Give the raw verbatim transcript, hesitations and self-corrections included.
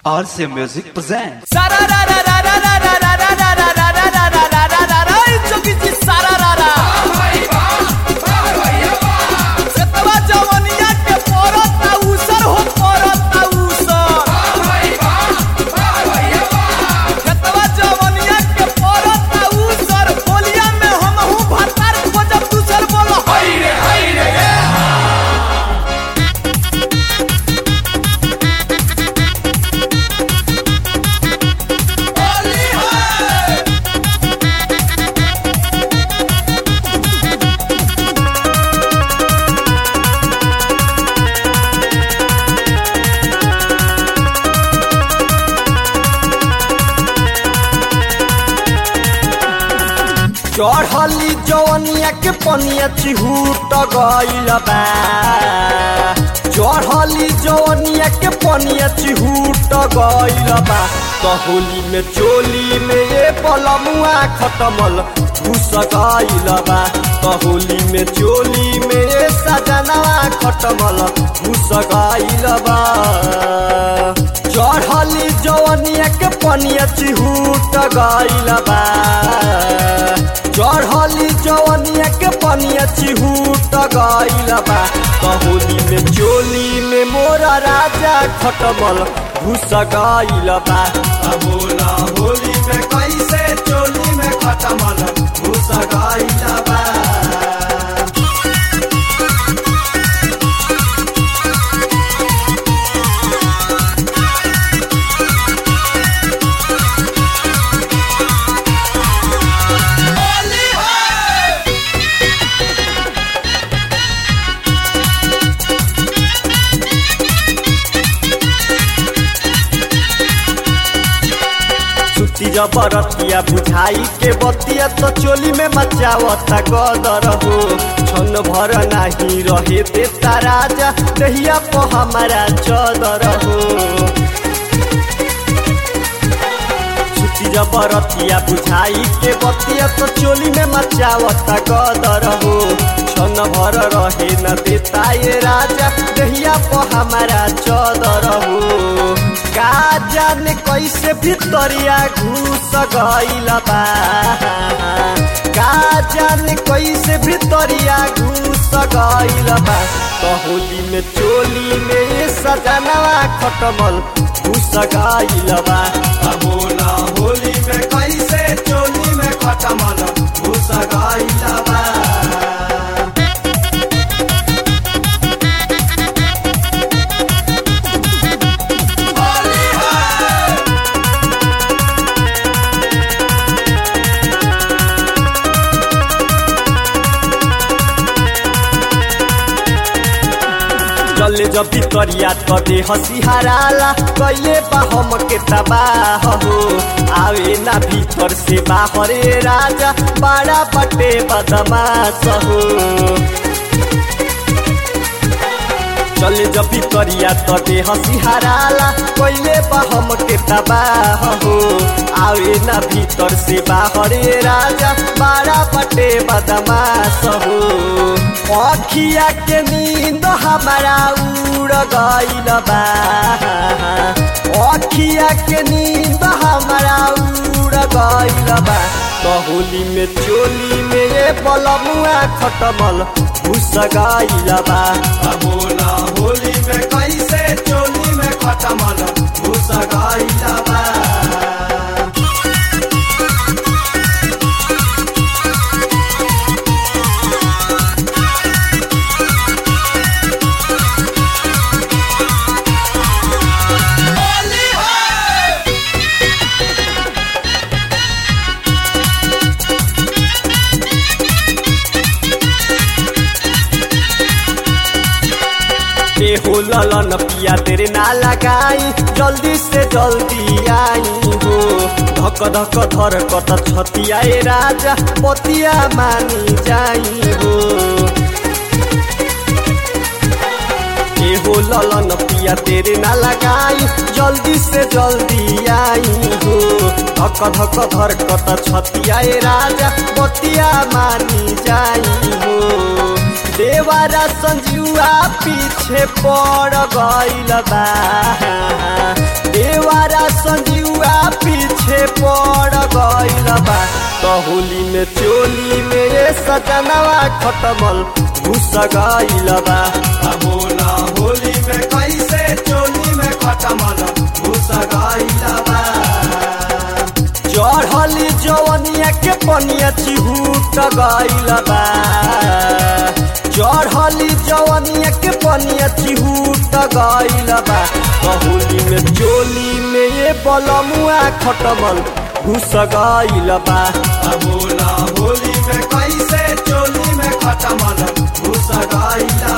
R C Music presents. चढ़ली जवनिया के पनिया चिहूट गइल बा चढ़ली जवनिया के पनिया चिहूट गइल बा होली में चोली में ये पलमुआ खटमल घुस गइल बा होली में चोली में ये सजनवा खटमल घुस गइल बा चढ़ली जवनिया के पनिया चिहूट गइल बा चढ़ली जवनिया के पनिया चिहूट गइल बा होली में चोली में मोरा राजा खटमल घुस गइल बा बोला होली में कैसे चोली में खटमल घुस गइल बा जबरतिया बुझाई के बतिया तो चोली में मचावता गदर हो छन भर नहीं रहे देता राजा दहिया को हमारा चदर हो छुट्टी जबरतिया बुझाई के बतिया तो चोली में मचावता गदर हो छन भर रहे न देता ये राजा दहिया को हमारा चदर हो का जाने कैसे भितरिया घुस गइल बा का जाने कैसे भितरिया घुस गइल बा होली में चोली में सजनवा खटमल घुस गइल बा बोला होली में कैसे चोली में खटमल घुस गइल बा चले जब भितरिया तो दे हसी हराला कैले बा हम के तबाह हो आवे ना भीतर से बाहरे राजा बड़ा बटे बदमाश हो चले जब भितरिया तो दे हसी हराला कैले बा हम के तबाह हो आवे ना भीतर से बाहरे राजा बड़ा बटे बदमाश हो अखिया के नींद हमारा उड़ गइल बा अखिया के नींद हमारा उड़ गइल बा होली में चोली में ये पलमुआ खटमल घुस गइल बा बोला होली में कैसे चोली में खटमल घुस गइल बा हो ललन पिया तेरे ना लगाई जल्दी से जल्दी आई हो धक धक धर कत छतिया राजा पतिया मानी जाई हो हो ललन पिया तेरे ना लगाई जल्दी से जल्दी आई हो धक धक धर कत छतिया राजा पतिया मानी जाई हो देवारा संजुआ पीछे पड़ गइल बा देवा में चोली में ये सजनवा खटमल घुस गइल बा। बोला होली में कैसे चोली में खटमल घुस गइल बा। चढ़ली जवनिया के पनिया चिहुट गइल बा। चढ़ली जवनिया के पनिया चिहुट गइल बा। होली में चोली में ये बलमुआ खटमल घुस गइल बा। बोला होली में कैसे चोली में खटमल घुस गइल